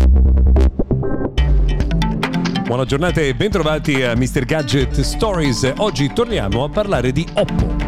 Buona giornata e bentrovati a Mr. Gadget Stories. Oggi torniamo a parlare di Oppo.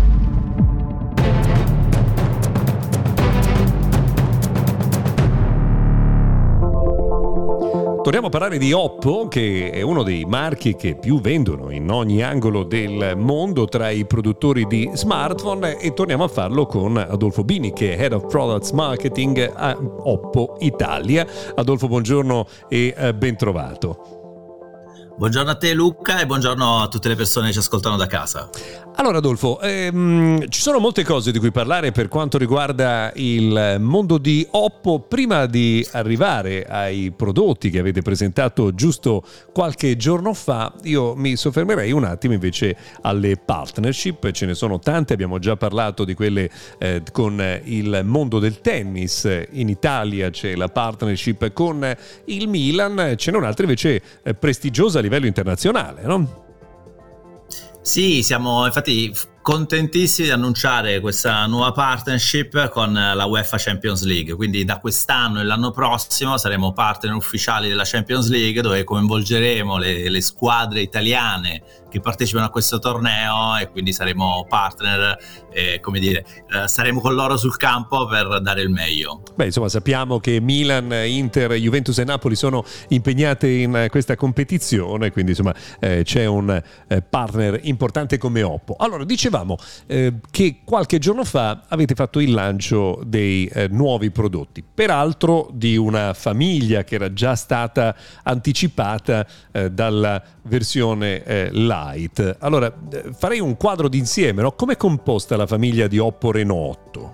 Torniamo a parlare di Oppo, che è uno dei marchi che più vendono in ogni angolo del mondo tra i produttori di smartphone, e torniamo a farlo con Adolfo Bini, che è Head of Products Marketing a Oppo Italia. Adolfo, buongiorno e ben trovato. Buongiorno a te Luca e buongiorno a tutte le persone che ci ascoltano da casa. Allora Adolfo, ci sono molte cose di cui parlare per quanto riguarda il mondo di Oppo. Prima di arrivare ai prodotti che avete presentato giusto qualche giorno fa, io mi soffermerei un attimo invece alle partnership. Ce ne sono tante, abbiamo già parlato di quelle con il mondo del tennis. In Italia c'è la partnership con il Milan, ce n'è un'altra invece prestigiosa a livello internazionale, no? Sì, siamo infatti contentissimi di annunciare questa nuova partnership con la UEFA Champions League. Quindi da quest'anno e l'anno prossimo saremo partner ufficiali della Champions League, dove coinvolgeremo le squadre italiane che partecipano a questo torneo, e quindi saremo partner, saremo con loro sul campo per dare il meglio. Beh, insomma, sappiamo che Milan, Inter, Juventus e Napoli sono impegnate in questa competizione, quindi insomma c'è un partner importante come Oppo. Allora, dicevamo che qualche giorno fa avete fatto il lancio dei nuovi prodotti, peraltro di una famiglia che era già stata anticipata dalla versione Lite. Allora, farei un quadro d'insieme, no? Come è composta la famiglia di Oppo Reno 8?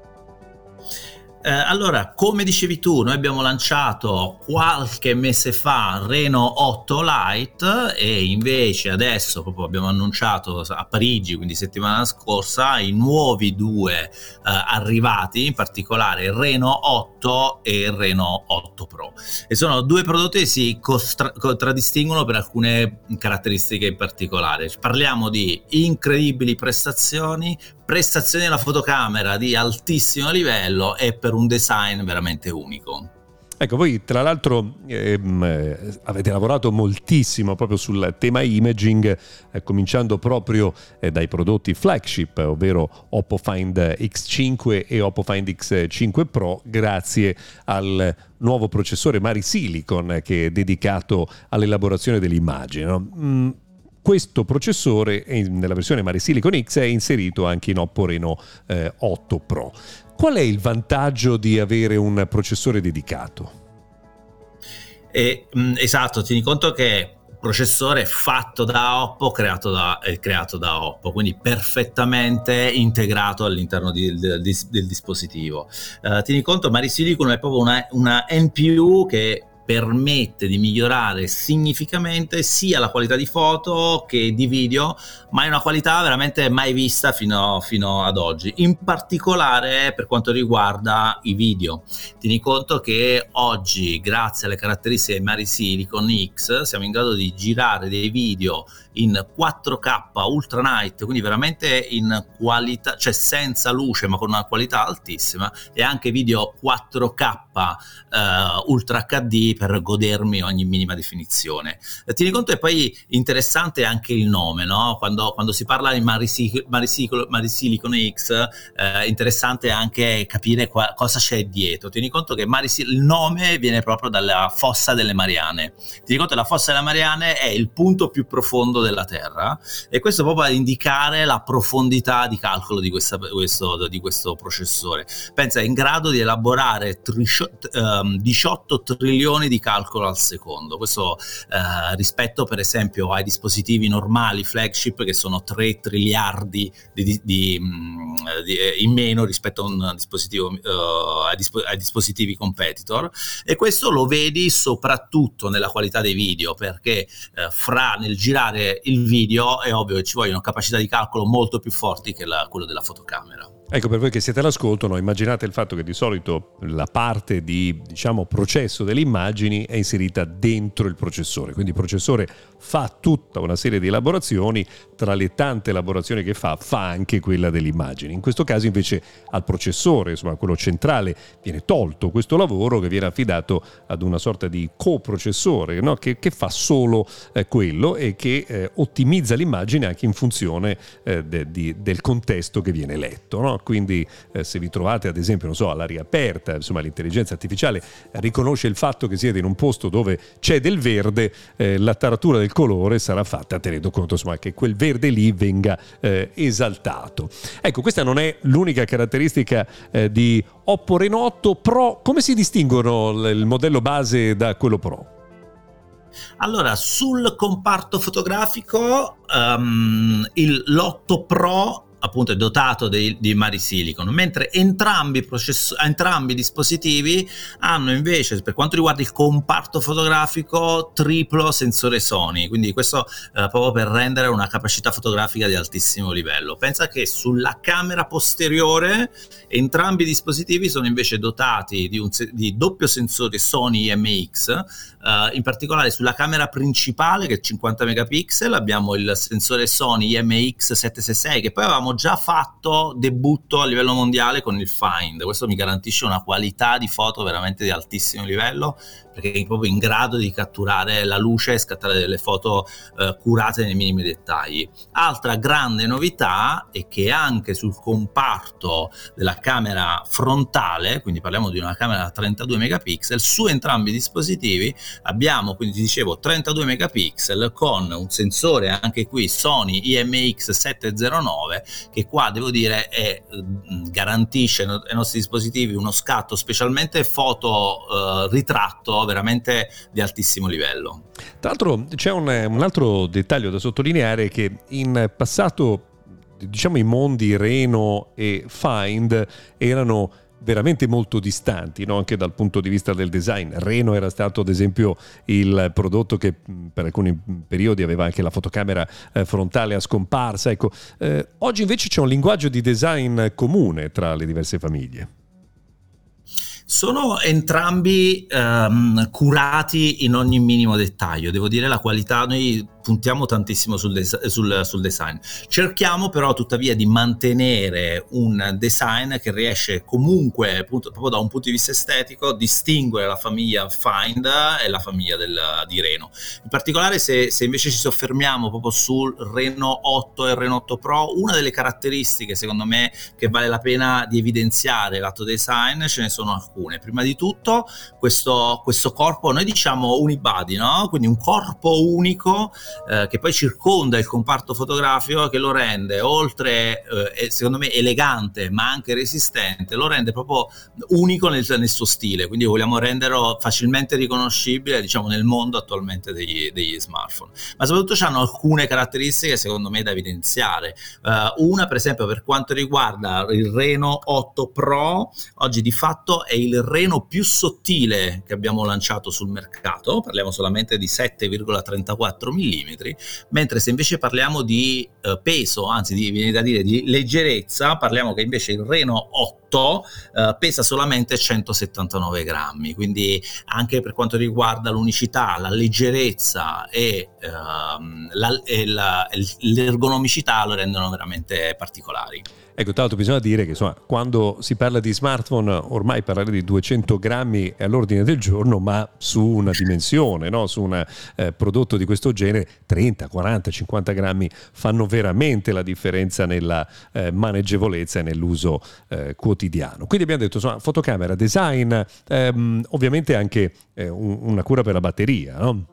Allora, come dicevi tu, noi abbiamo lanciato qualche mese fa Reno 8 Lite, e invece adesso proprio abbiamo annunciato a Parigi, quindi settimana scorsa, i nuovi due arrivati, in particolare il Reno 8 e il Reno 8 Pro. E sono due prodotti che si contraddistinguono per alcune caratteristiche in particolare. Parliamo di incredibili prestazioni della fotocamera di altissimo livello e per un design veramente unico. Ecco, voi tra l'altro avete lavorato moltissimo proprio sul tema imaging, cominciando proprio dai prodotti flagship, ovvero Oppo Find X5 e Oppo Find X5 Pro, grazie al nuovo processore MariSilicon che è dedicato all'elaborazione dell'immagine, no? Questo processore nella versione MariSilicon X è inserito anche in Oppo Reno 8 Pro. Qual è il vantaggio di avere un processore dedicato? Esatto, tieni conto che processore fatto da Oppo, creato da Oppo, quindi perfettamente integrato all'interno del dispositivo. Tieni conto, MariSilicon è proprio una NPU che permette di migliorare significativamente sia la qualità di foto che di video, ma è una qualità veramente mai vista fino ad oggi, in particolare per quanto riguarda i video. Tieni conto che oggi, grazie alle caratteristiche di MariSilicon X, siamo in grado di girare dei video in 4K Ultra Night, quindi veramente in qualità, cioè senza luce ma con una qualità altissima, e anche video 4K Ultra HD per godermi ogni minima definizione. Tieni conto che poi interessante anche il nome, no? Quando si parla di MariSilicon X, interessante anche capire cosa c'è dietro. Tieni conto che il nome viene proprio dalla Fossa delle Mariane. Tieni conto che la Fossa delle Mariane è il punto più profondo della Terra, e questo proprio ad indicare la profondità di calcolo di questo processore. Pensa, è in grado di elaborare 18 trilioni di calcolo al secondo. Questo rispetto per esempio ai dispositivi normali flagship, che sono 3 triliardi in meno rispetto a un dispositivo ai dispositivi competitor. E questo lo vedi soprattutto nella qualità dei video, perché nel girare il video è ovvio che ci vogliono capacità di calcolo molto più forti che quello della fotocamera. Ecco, per voi che siete all'ascolto, no, immaginate il fatto che di solito la parte di, diciamo, processo delle immagini è inserita dentro il processore, quindi il processore fa tutta una serie di elaborazioni, tra le tante elaborazioni che fa anche quella delle immagini. In questo caso invece al processore, insomma quello centrale, viene tolto questo lavoro, che viene affidato ad una sorta di coprocessore, no? che fa solo quello e che ottimizza l'immagine anche in funzione del contesto che viene letto, no? Quindi se vi trovate ad esempio, non so, all'aria aperta, insomma l'intelligenza artificiale riconosce il fatto che siete in un posto dove c'è del verde, la taratura del colore sarà fatta tenendo conto, insomma, che quel verde lì venga esaltato. Ecco, questa non è l'unica caratteristica di Oppo Reno 8 Pro. Come si distinguono il modello base da quello Pro? Allora, sul comparto fotografico l'8 Pro appunto è dotato di Mari Silicon, mentre entrambi i dispositivi hanno invece, per quanto riguarda il comparto fotografico, triplo sensore Sony, quindi questo proprio per rendere una capacità fotografica di altissimo livello. Pensa che sulla camera posteriore entrambi i dispositivi sono invece dotati di doppio sensore Sony IMX, in particolare sulla camera principale, che è 50 megapixel, abbiamo il sensore Sony IMX766, che poi avevamo già fatto debutto a livello mondiale con il Find. Questo mi garantisce una qualità di foto veramente di altissimo livello, perché è proprio in grado di catturare la luce e scattare delle foto curate nei minimi dettagli. Altra grande novità è che anche sul comparto della camera frontale, quindi parliamo di una camera da 32 megapixel, su entrambi i dispositivi abbiamo, quindi ti dicevo, 32 megapixel con un sensore anche qui Sony IMX709, che qua devo dire garantisce ai nostri dispositivi uno scatto specialmente foto ritratto veramente di altissimo livello. Tra l'altro c'è un altro dettaglio da sottolineare, che in passato, diciamo, i mondi Reno e Find erano veramente molto distanti, no? Anche dal punto di vista del design. Reno era stato ad esempio il prodotto che per alcuni periodi aveva anche la fotocamera frontale a scomparsa. Ecco, oggi invece c'è un linguaggio di design comune tra le diverse famiglie. Sono entrambi curati in ogni minimo dettaglio. Devo dire, la qualità, noi puntiamo tantissimo sul design. Cerchiamo però tuttavia di mantenere un design che riesce comunque, proprio da un punto di vista estetico, distinguere la famiglia Find e la famiglia di Reno. In particolare se invece ci soffermiamo proprio sul Reno 8 e Reno 8 Pro, una delle caratteristiche secondo me che vale la pena di evidenziare lato design, ce ne sono alcune. Prima di tutto questo corpo, noi diciamo unibody, no? Quindi un corpo unico che poi circonda il comparto fotografico, che lo rende, oltre secondo me elegante ma anche resistente, lo rende proprio unico nel suo stile, quindi vogliamo renderlo facilmente riconoscibile, diciamo, nel mondo attualmente degli smartphone. Ma soprattutto hanno alcune caratteristiche secondo me da evidenziare. Una, per esempio, per quanto riguarda il Reno 8 Pro, oggi di fatto è il Reno più sottile che abbiamo lanciato sul mercato, parliamo solamente di 7,34 mm, mentre se invece parliamo di peso, anzi viene da dire di leggerezza, parliamo che invece il Reno 8 pesa solamente 179 grammi, quindi anche per quanto riguarda l'unicità, la leggerezza e l'ergonomicità lo rendono veramente particolari. Ecco, tra l'altro bisogna dire che, insomma, quando si parla di smartphone ormai parlare di 200 grammi è all'ordine del giorno, ma su una dimensione, no? Su un prodotto di questo genere 30, 40, 50 grammi fanno veramente la differenza nella maneggevolezza e nell'uso quotidiano. Quindi abbiamo detto, insomma, fotocamera, design, ovviamente anche una cura per la batteria, no?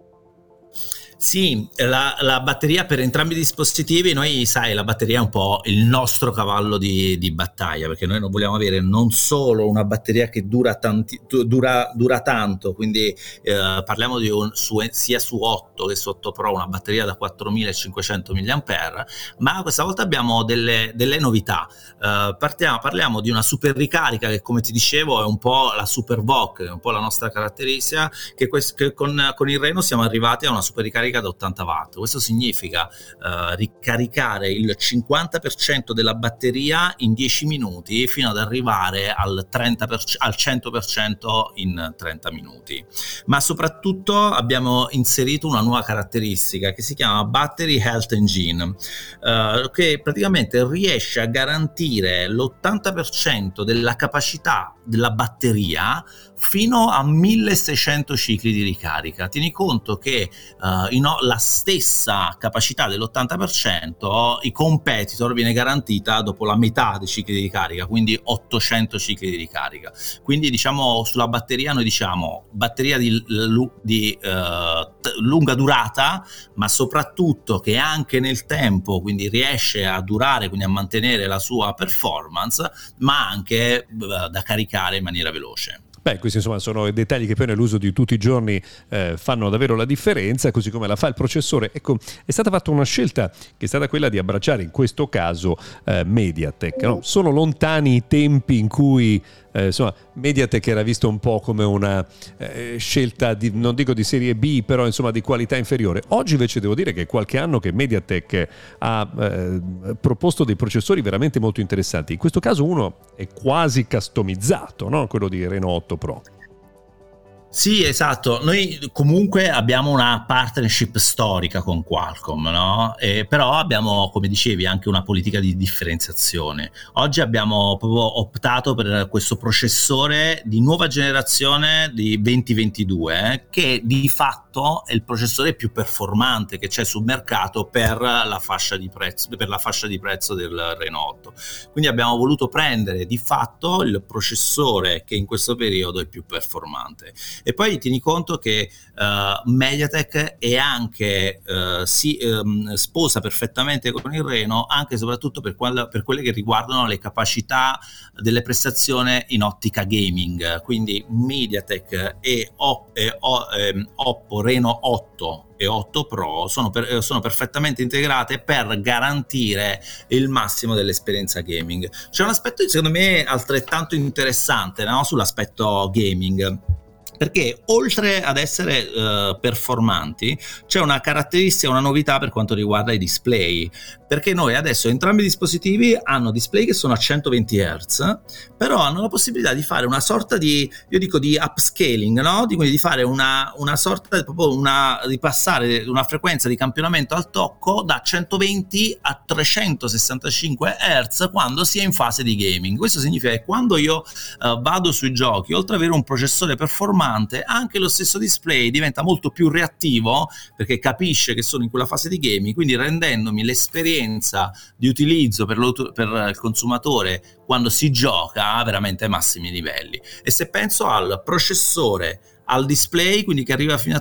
Sì, la batteria per entrambi i dispositivi, noi, sai, la batteria è un po' il nostro cavallo di battaglia, perché noi non vogliamo avere non solo una batteria che dura tanto, quindi parliamo di sia su 8 che su 8 Pro una batteria da 4500 mAh, ma questa volta abbiamo delle novità. Parliamo di una super ricarica che, come ti dicevo, è un po' la super VOOC, è un po' la nostra caratteristica, che con il Reno siamo arrivati a una super ricarica ricarica da 80 watt. Questo significa ricaricare il 50% della batteria in 10 minuti fino ad arrivare al 100% in 30 minuti. Ma soprattutto abbiamo inserito una nuova caratteristica che si chiama Battery Health Engine, che praticamente riesce a garantire l'80% della capacità della batteria fino a 1600 cicli di ricarica. Tieni conto che la stessa capacità dell'80% i competitor viene garantita dopo la metà dei cicli di ricarica, quindi 800 cicli di ricarica. Quindi diciamo sulla batteria noi diciamo batteria di lunga durata, ma soprattutto che anche nel tempo quindi riesce a durare, quindi a mantenere la sua performance, ma anche da caricare in maniera veloce. Beh, questi insomma sono dettagli che poi nell'uso di tutti i giorni fanno davvero la differenza, così come la fa il processore. Ecco, è stata fatta una scelta che è stata quella di abbracciare in questo caso MediaTek, no? Sono lontani i tempi in cui insomma MediaTek era visto un po' come una scelta non dico di serie B, però insomma di qualità inferiore. Oggi invece devo dire che è qualche anno che MediaTek ha proposto dei processori veramente molto interessanti. In questo caso uno è quasi customizzato, no? Quello di Reno 8 Pro. Sì, esatto. Noi comunque abbiamo una partnership storica con Qualcomm, no? Però abbiamo, come dicevi, anche una politica di differenziazione. Oggi abbiamo proprio optato per questo processore di nuova generazione di 2022, che di fatto è il processore più performante che c'è sul mercato per la fascia di prezzo del Reno 8. Quindi abbiamo voluto prendere di fatto il processore che in questo periodo è più performante. E poi tieni conto che MediaTek è anche si sposa perfettamente con il Reno, anche e soprattutto per quelle che riguardano le capacità delle prestazioni in ottica gaming. Quindi MediaTek e Oppo Reno 8 e 8 Pro sono perfettamente integrate per garantire il massimo dell'esperienza gaming. C'è un aspetto secondo me altrettanto interessante, no? Sull'aspetto gaming, perché oltre ad essere performanti c'è una caratteristica, una novità per quanto riguarda i display, perché noi adesso entrambi i dispositivi hanno display che sono a 120 Hz, però hanno la possibilità di fare una sorta di, io dico, di upscaling, no? Quindi di fare una sorta di passare una frequenza di campionamento al tocco da 120 a 365 Hz quando si è in fase di gaming. Questo significa che quando io vado sui giochi, oltre ad avere un processore performante, anche lo stesso display diventa molto più reattivo, perché capisce che sono in quella fase di gaming, quindi rendendomi l'esperienza di utilizzo per il consumatore quando si gioca veramente ai massimi livelli. E se penso al processore, al display, quindi che arriva fino a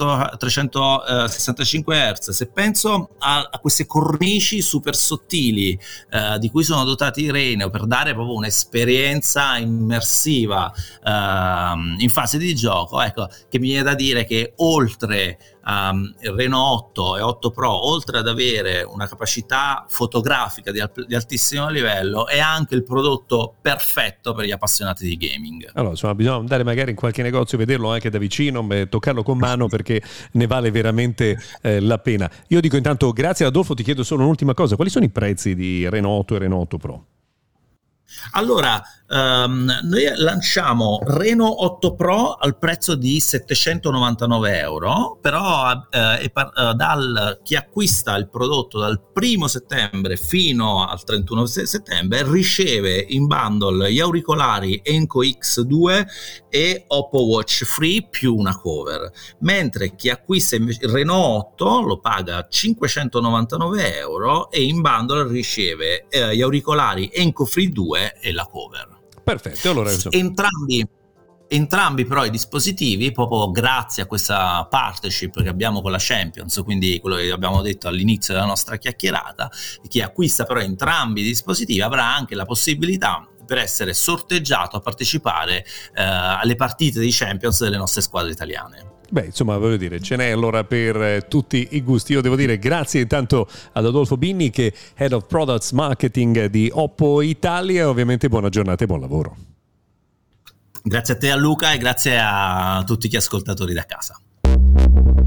365 Hz, se penso a queste cornici super sottili di cui sono dotati i Reno per dare proprio un'esperienza immersiva in fase di gioco, ecco che mi viene da dire che oltre il Reno 8 e 8 Pro, oltre ad avere una capacità fotografica di altissimo livello, è anche il prodotto perfetto per gli appassionati di gaming. Allora, insomma, bisogna andare magari in qualche negozio e vederlo anche da vicino, toccarlo con mano, perché ne vale veramente la pena. Io dico intanto grazie Adolfo, ti chiedo solo un'ultima cosa: quali sono i prezzi di Reno 8 e Reno 8 Pro? Allora, noi lanciamo Reno 8 Pro al prezzo di 799 euro, però chi acquista il prodotto dal 1 settembre fino al 31 settembre riceve in bundle gli auricolari Enco X2 e Oppo Watch Free più una cover, mentre chi acquista il Reno 8 lo paga 599 euro e in bundle riceve gli auricolari Enco Free 2 e la cover. Perfetto, allora entrambi però i dispositivi, proprio grazie a questa partnership che abbiamo con la Champions, quindi quello che abbiamo detto all'inizio della nostra chiacchierata, chi acquista però entrambi i dispositivi avrà anche la possibilità per essere sorteggiato a partecipare alle partite di Champions delle nostre squadre italiane. Beh, insomma, voglio dire, ce n'è allora per tutti i gusti. Io devo dire grazie intanto ad Adolfo Binni, che è Head of Products Marketing di Oppo Italia, e ovviamente buona giornata e buon lavoro. Grazie a te, a Luca, e grazie a tutti gli ascoltatori da casa.